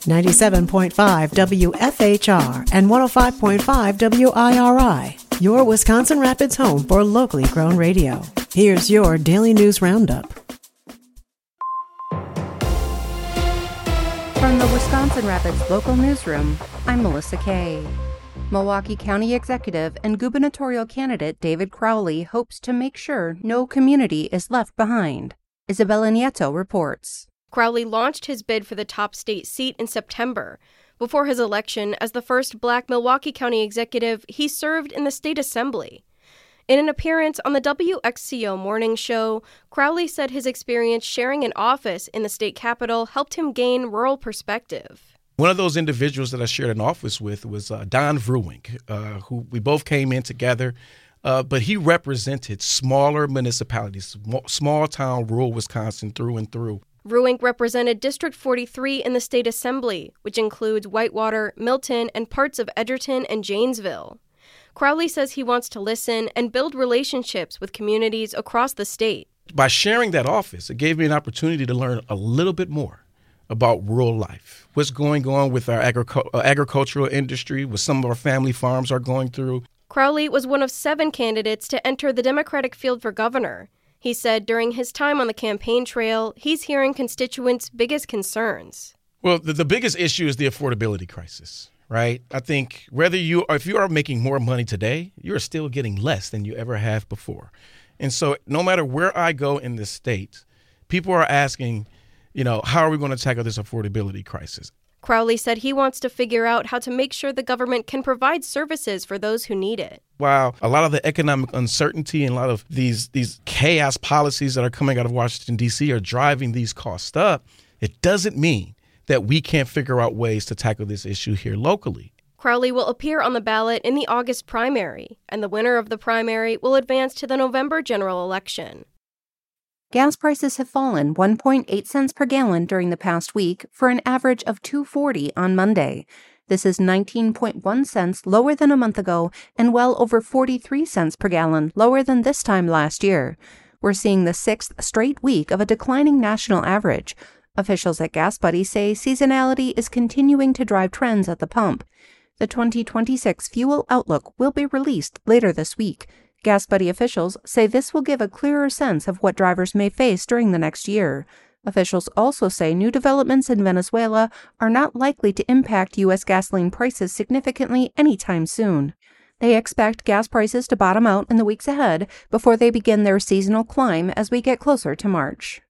97.5 WFHR and 105.5 WIRI, your Wisconsin Rapids home for locally grown radio. Here's your Daily News Roundup. From the Wisconsin Rapids Local Newsroom, I'm Melissa Kay. Milwaukee County Executive and gubernatorial candidate David Crowley hopes to make sure no community is left behind. Isabella Nieto reports. Crowley launched his bid for the top state seat in September. Before his election as the first Black Milwaukee County executive, he served in the state assembly. In an appearance on the WXCO Morning Show, Crowley said his experience sharing an office in the state capitol helped him gain rural perspective. One of those individuals that I shared an office with was Don Vruwink, who we both came in together, but he represented smaller municipalities, small-town rural Wisconsin through and through. Vruwink represented District 43 in the state assembly, which includes Whitewater, Milton, and parts of Edgerton and Janesville. Crowley says he wants to listen and build relationships with communities across the state. By sharing that office, it gave me an opportunity to learn a little bit more about rural life, what's going on with our agricultural industry, what some of our family farms are going through. Crowley was one of 7 candidates to enter the Democratic field for governor. He said during his time on the campaign trail, he's hearing constituents' biggest concerns. Well, the biggest issue is the affordability crisis, right? I think if you are making more money today, you're still getting less than you ever have before. And so no matter where I go in this state, people are asking, how are we going to tackle this affordability crisis? Crowley said he wants to figure out how to make sure the government can provide services for those who need it. While a lot of the economic uncertainty and a lot of these chaos policies that are coming out of Washington, D.C. are driving these costs up, it doesn't mean that we can't figure out ways to tackle this issue here locally. Crowley will appear on the ballot in the August primary, and the winner of the primary will advance to the November general election. Gas prices have fallen 1.8 cents per gallon during the past week for an average of $2.40 on Monday. This is 19.1 cents lower than a month ago and well over 43 cents per gallon lower than this time last year. We're seeing the 6th straight week of a declining national average. Officials at GasBuddy say seasonality is continuing to drive trends at the pump. The 2026 fuel outlook will be released later this week. GasBuddy officials say this will give a clearer sense of what drivers may face during the next year. Officials also say new developments in Venezuela are not likely to impact U.S. gasoline prices significantly anytime soon. They expect gas prices to bottom out in the weeks ahead before they begin their seasonal climb as we get closer to March.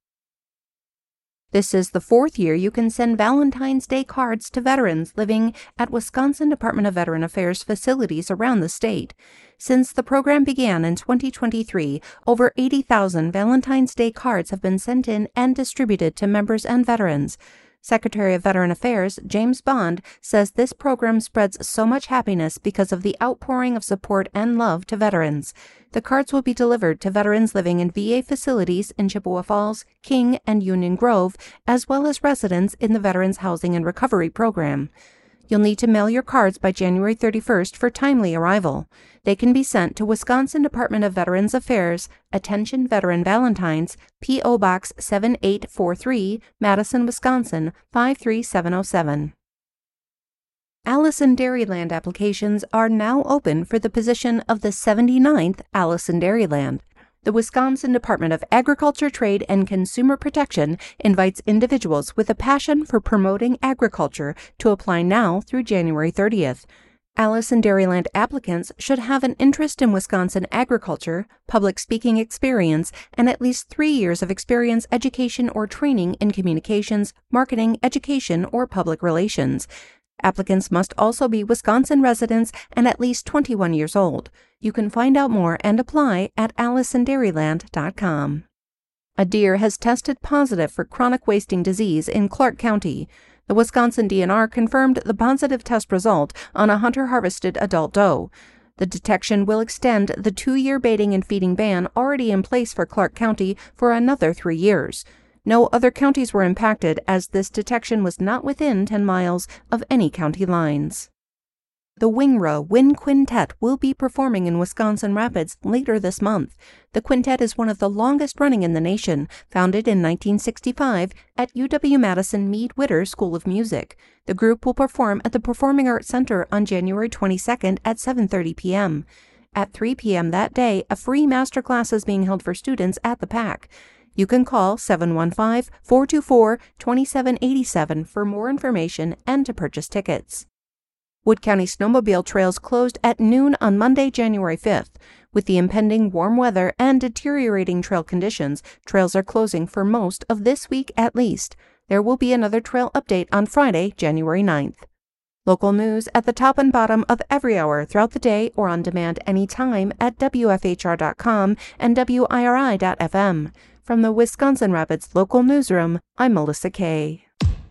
This is the 4th year you can send Valentine's Day cards to veterans living at Wisconsin Department of Veteran Affairs facilities around the state. Since the program began in 2023, over 80,000 Valentine's Day cards have been sent in and distributed to members and veterans. Secretary of Veteran Affairs James Bond says this program spreads so much happiness because of the outpouring of support and love to veterans. The cards will be delivered to veterans living in VA facilities in Chippewa Falls, King, and Union Grove, as well as residents in the Veterans Housing and Recovery Program. You'll need to mail your cards by January 31st for timely arrival. They can be sent to Wisconsin Department of Veterans Affairs, Attention Veteran Valentines, P.O. Box 7843, Madison, Wisconsin 53707. Allison Dairyland applications are now open for the position of the 79th Allison Dairyland. The Wisconsin Department of Agriculture, Trade, and Consumer Protection invites individuals with a passion for promoting agriculture to apply now through January 30th. Allison Dairyland applicants should have an interest in Wisconsin agriculture, public speaking experience, and at least 3 years of experience, education, or training in communications, marketing, education, or public relations. Applicants must also be Wisconsin residents and at least 21 years old. You can find out more and apply at AllisonDairyland.com. A deer has tested positive for chronic wasting disease in Clark County. The Wisconsin DNR confirmed the positive test result on a hunter-harvested adult doe. The detection will extend the 2-year baiting and feeding ban already in place for Clark County for another 3 years. No other counties were impacted as this detection was not within 10 miles of any county lines. The Wingrow Wind Quintet will be performing in Wisconsin Rapids later this month. The quintet is one of the longest running in the nation, founded in 1965 at UW-Madison Meade-Witter School of Music. The group will perform at the Performing Arts Center on January 22nd at 7:30 p.m. At 3 p.m. that day, a free masterclass is being held for students at the PAC. You can call 715-424-2787 for more information and to purchase tickets. Wood County snowmobile trails closed at noon on Monday, January 5th. With the impending warm weather and deteriorating trail conditions, trails are closing for most of this week at least. There will be another trail update on Friday, January 9th. Local news at the top and bottom of every hour throughout the day or on demand anytime at WFHR.com and WIRI.FM. From the Wisconsin Rapids Local Newsroom, I'm Melissa Kay.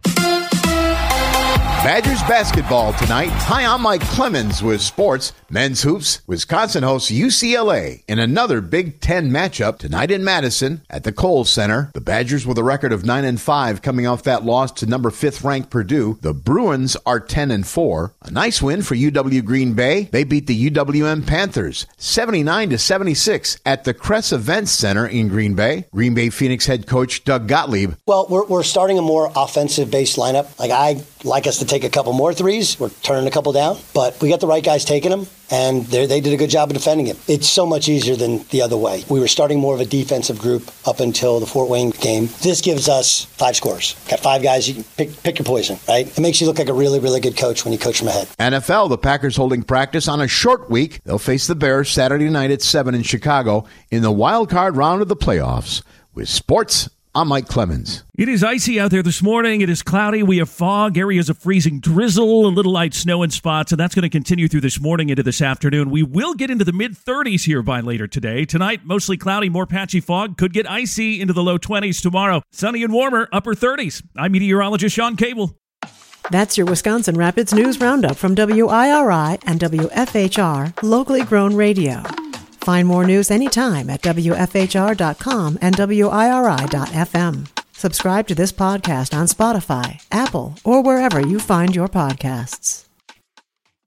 Badgers basketball tonight. Hi, I'm Mike Clemens with sports. Men's hoops. Wisconsin hosts UCLA in another Big Ten matchup tonight in Madison at the Kohl Center. The Badgers with a record of 9-5 coming off that loss to number 5th ranked Purdue. The Bruins are 10-4. A nice win for UW Green Bay. They beat the UWM Panthers 79-76 at the Kress Events Center in Green Bay. Green Bay Phoenix head coach Doug Gottlieb. Well, we're starting a more offensive-based lineup. I'd like us to take a couple more threes. We're turning a couple down, but we got the right guys taking them, and they did a good job of defending it. It's so much easier than the other way. We were starting more of a defensive group up until the Fort Wayne game. This gives us 5 scorers. Got 5 guys. You can pick your poison, right? It makes you look like a really, really good coach when you coach from ahead. NFL, the Packers holding practice on a short week. They'll face the Bears Saturday night at 7 in Chicago in the wild card round of the playoffs. With sports, I'm Mike Clemens. It is icy out there this morning. It is cloudy. We have fog, areas of freezing drizzle, a little light snow in spots, and that's going to continue through this morning into this afternoon. We will get into the mid-30s here by later today. Tonight, mostly cloudy, more patchy fog. Could get icy into the low 20s tomorrow. Sunny and warmer, upper 30s. I'm meteorologist Sean Cable. That's your Wisconsin Rapids News Roundup from WIRI and WFHR, locally grown radio. Find more news anytime at WFHR.com and WIRI.FM. Subscribe to this podcast on Spotify, Apple, or wherever you find your podcasts.